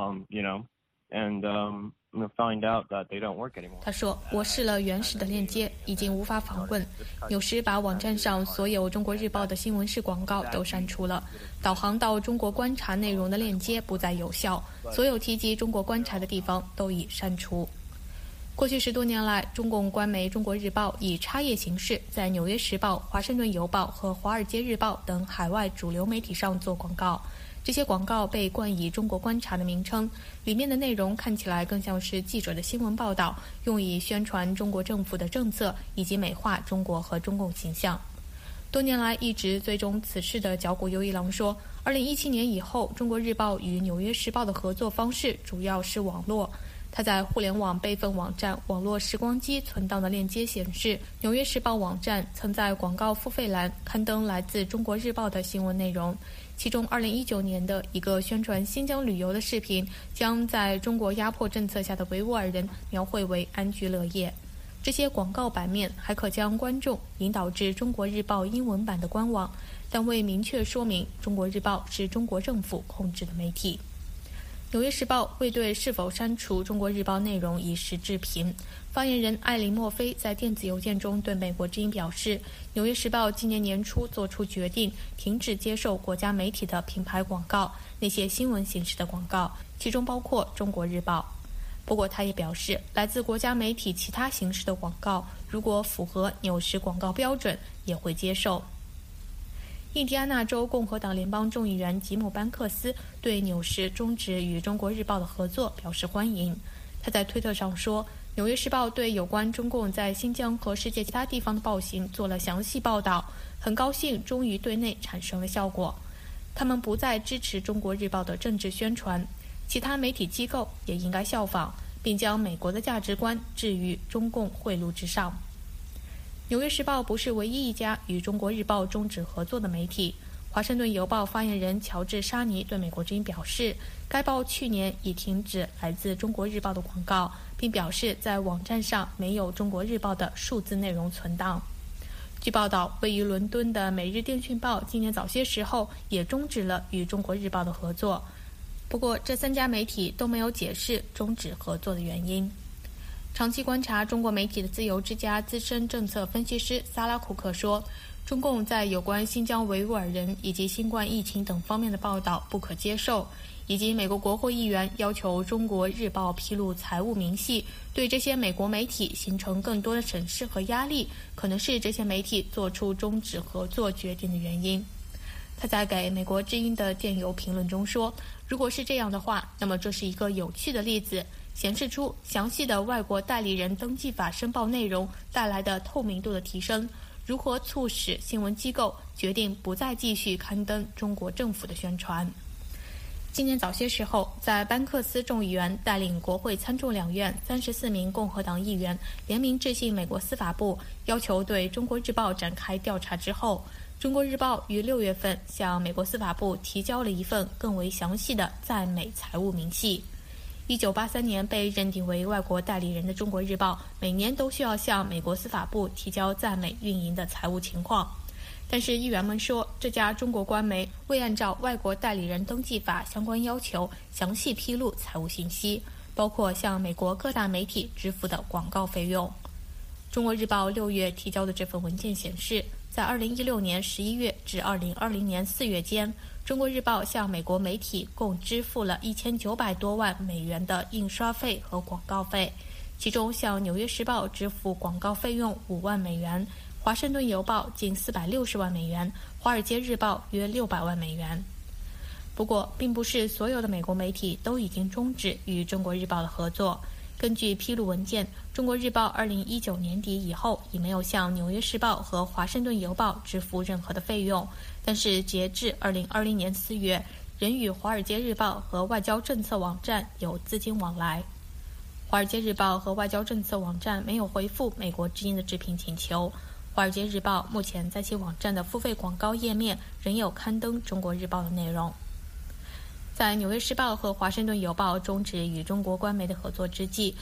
find out that they don't work anymore. 他说：“我试了原始的链接，已经无法访问。有时把网站上所有中国日报的新闻式广告都删除了，导航到中国观察内容的链接不再有效，所有提及中国观察的地方都已删除。”过去10多年来，中共官媒《中国日报》以插页形式在《纽约时报》、《华盛顿邮报》和《华尔街日报》等海外主流媒体上做广告。这些广告被冠以中国观察的名称，里面的内容看起来更像是记者的新闻报道，用以宣传中国政府的政策以及美化中国和中共形象。多年来一直追踪此事的角谷优一郎说，2017年以后，中国日报与纽约时报的合作方式主要是网络。他在互联网备份网站网络时光机存档的链接显示，纽约时报网站曾在广告付费栏刊登来自中国日报的新闻内容，其中2019年的一个宣传新疆旅游的视频将在中国压迫政策下的维吾尔人描绘为安居乐业。这些广告版面还可将观众引导至中国日报英文版的官网，但未明确说明中国日报是中国政府控制的媒体。纽约时报未对是否删除中国日报内容以实质评。发言人艾琳·墨菲在电子邮件中对美国之音表示，纽约时报今年年初做出决定，停止接受国家媒体的品牌广告，那些新闻形式的广告，其中包括中国日报。不过他也表示，来自国家媒体其他形式的广告，如果符合纽时广告标准，也会接受。印第安纳州共和党联邦众议员吉姆·班克斯对纽时终止与中国日报的合作表示欢迎。他在推特上说，纽约时报对有关中共在新疆和世界其他地方的暴行做了详细报道，很高兴终于对内产生了效果。他们不再支持中国日报的政治宣传，其他媒体机构也应该效仿，并将美国的价值观置于中共贿赂之上。纽约时报不是唯一一家与中国日报终止合作的媒体。华盛顿邮报发言人乔治·沙尼对美国之音表示，该报去年已停止来自中国日报的广告，并表示在网站上没有中国日报的数字内容存档。据报道，位于伦敦的《每日电讯报》今年早些时候也终止了与中国日报的合作。不过，这3家媒体都没有解释终止合作的原因。长期观察中国媒体的自由之家资深政策分析师萨拉库克说，中共在有关新疆维吾尔人以及新冠疫情等方面的报道不可接受，以及美国国会议员要求中国日报披露财务明细，对这些美国媒体形成更多的审视和压力，可能是这些媒体做出终止合作决定的原因。他在给美国之音的电邮评论中说，如果是这样的话，那么这是一个有趣的例子，显示出详细的外国代理人登记法申报内容带来的透明度的提升，如何促使新闻机构决定不再继续刊登中国政府的宣传。今年早些时候，在班克斯众议员带领国会参众两院34名共和党议员联名致信美国司法部，要求对中国日报展开调查之后，中国日报于6月份向美国司法部提交了一份更为详细的在美财务明细。1983年被认定为外国代理人的中国日报每年都需要向美国司法部提交在美运营的财务情况，但是议员们说，这家中国官媒未按照外国代理人登记法相关要求详细披露财务信息，包括向美国各大媒体支付的广告费用。中国日报6月提交的这份文件显示，在2016年11月至2020年4月间，中国日报向美国媒体共支付了1900多万美元的印刷费和广告费，其中向纽约时报支付广告费用5万美元，华盛顿邮报近460万美元，华尔街日报约600万美元。不过，并不是所有的美国媒体都已经终止与中国日报的合作。根据披露文件，中国日报2019年底以后已没有向纽约时报和华盛顿邮报支付任何的费用，但是截至2020年4月，仍与华尔街日报和外交政策网站有资金往来。华尔街日报和外交政策网站没有回复美国之音的置评请求。华尔街日报目前在其网站的付费广告页面仍有刊登中国日报的内容。在纽约时报和华盛顿邮报终止与中国官媒的合作之际，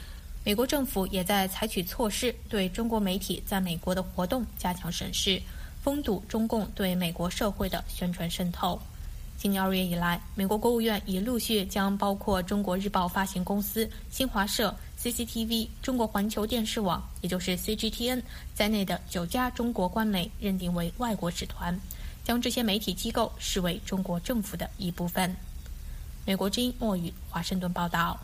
美国政府也在采取措施，对中国媒体在美国的活动加强审视，封堵中共对美国社会的宣传渗透。今年2月以来，美国国务院已陆续将包括中国日报发行公司、新华社、CCTV、中国环球电视网，也就是 CGTN 在内的9家中国官媒认定为外国使团，将这些媒体机构视为中国政府的一部分。美国之音莫语华盛顿报道。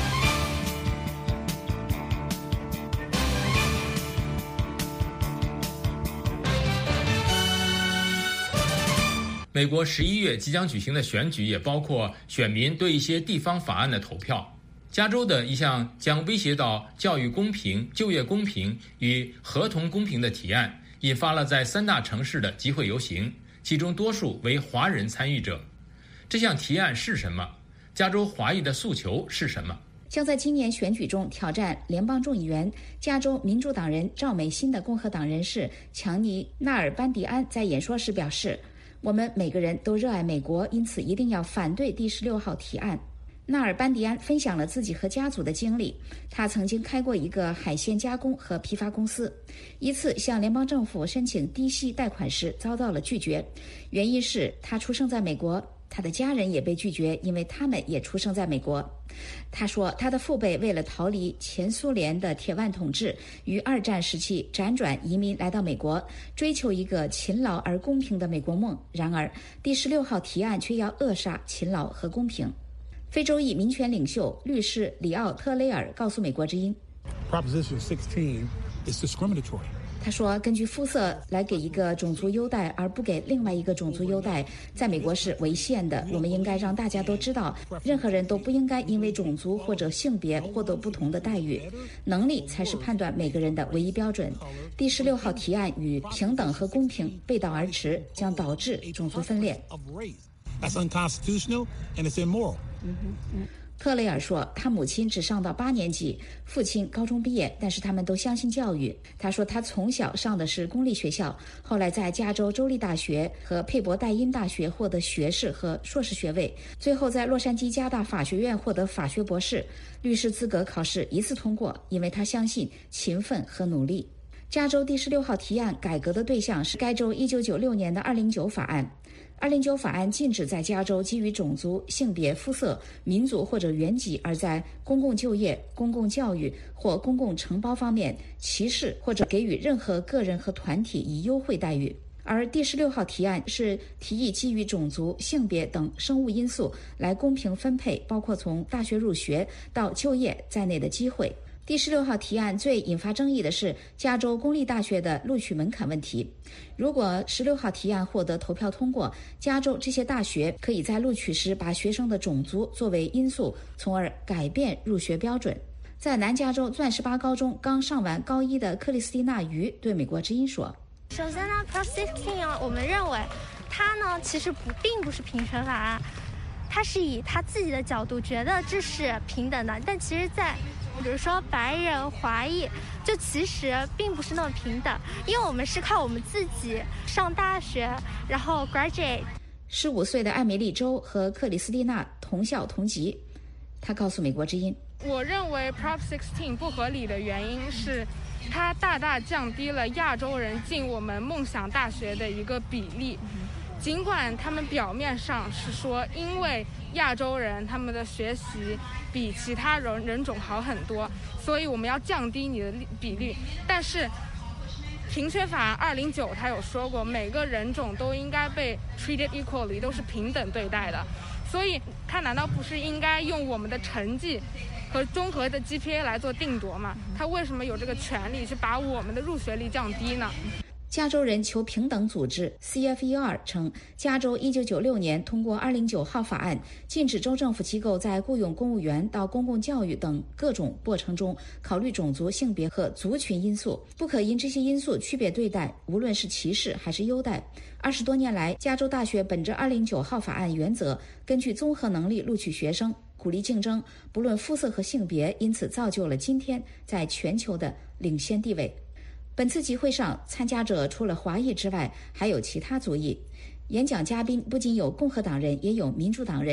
美国11月即将举行的选举也包括选民对一些地方法案的投票。加州的一项将威胁到教育公平、就业公平与合同公平的提案，引发了在3大城市的集会游行，其中多数为华人参与者。这项提案是什么？加州华裔的诉求是什么？ 将在今年选举中挑战联邦众议员加州民主党人赵美心的共和党人士强尼·纳尔班迪安在演说时表示，我们每个人都热爱美国，因此一定要反对第16号提案。纳尔班迪安分享了自己和家族的经历，他曾经开过一个海鲜加工和批发公司，一次向联邦政府申请低息贷款时遭到了拒绝，原因是他出生在美国，他的家人也被拒绝，因为他们也出生在美国。他说他的父辈为了逃离前苏联的铁腕统治，于2战时期辗转移民来到美国，追求一个勤劳而公平的美国梦。然而第16号提案却要扼杀勤劳和公平。非洲裔民权领袖律师里奥特雷尔告诉美国之音 Proposition 16 is discriminatory。 他说，根据肤色来给一个种族优待而不给另外一个种族优待，在美国是违宪的。我们应该让大家都知道，任何人都不应该因为种族或者性别获得不同的待遇，能力才是判断每个人的唯一标准。第16号提案与平等和公平背道而驰，将导致种族分裂。 That's unconstitutional and it's immoral。 特雷尔说，他母亲只上到8年级，父亲高中毕业，但是他们都相信教育。他说他从小上的是公立学校，后来在加州州立大学和佩伯代因大学获得学士和硕士学位，最后在洛杉矶加大法学院获得法学博士。律师资格考试1次通过，因为他相信勤奋和努力。加州第16号提案改革的对象是该州1996年的209法案。209法案禁止在加州基于种族、性别、肤色、民族或者原籍而在公共就业、公共教育或公共承包方面歧视或者给予任何个人和团体以优惠待遇。而第16号提案是提议基于种族、性别等生物因素来公平分配包括从大学入学到就业在内的机会。第16号提案最引发争议的是加州公立大学的录取门槛问题。如果16号提案获得投票通过，加州这些大学可以在录取时把学生的种族作为因素，从而改变入学标准。在南加州钻石巴高中刚上完高1的克里斯蒂娜·于对美国之音说， 首先呢 Prop 16我们认为它呢其实并不是平权法案，它是以他自己的角度觉得这是平等的，但其实在比如说白人、华裔，就其实并不是那么平等，因为我们是靠我们自己上大学，然后 graduate。 15岁的艾米丽·周和克里斯蒂娜同校同级，她告诉美国之音， 我认为 Prop 16不合理的原因是，它大大降低了亚洲人进我们梦想大学的一个比例。尽管他们表面上是说，因为亚洲人他们的学习比其他人种好很多，所以我们要降低你的比例，但是平权法案209他有说过，每个人种都应该被 treated equally， 都是平等对待的，所以他难道不是应该用我们的成绩和综合的 GPA 来做定夺吗？他为什么有这个权利去把我们的入学率降低呢？ 加州人求平等组织 CFER 称，加州1996年通过209号法案，禁止州政府机构在雇佣公务员到公共教育等各种过程中考虑种族、性别和族群因素，不可因这些因素区别对待，无论是歧视还是优待。20多年来，加州大学本着209号法案原则，根据综合能力录取学生，鼓励竞争，不论肤色和性别，因此造就了今天在全球的领先地位。本次集会上，参加者除了华裔之外，还有其他族裔。演讲嘉宾不仅有共和党人，也有民主党人。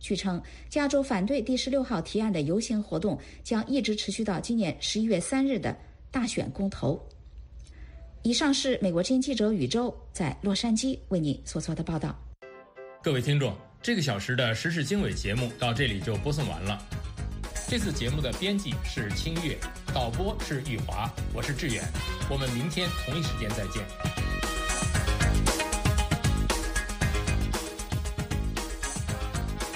据称，加州反对第16号提案的游行活动将一直持续到今年11月3日的大选公投。以上是美国之音记者宇宙在洛杉矶为你所做的报道。 各位听众，这个小时的时事经纬节目到这里就播送完了。这次节目的编辑是清月，导播是玉华，我是志远，我们明天同一时间再见。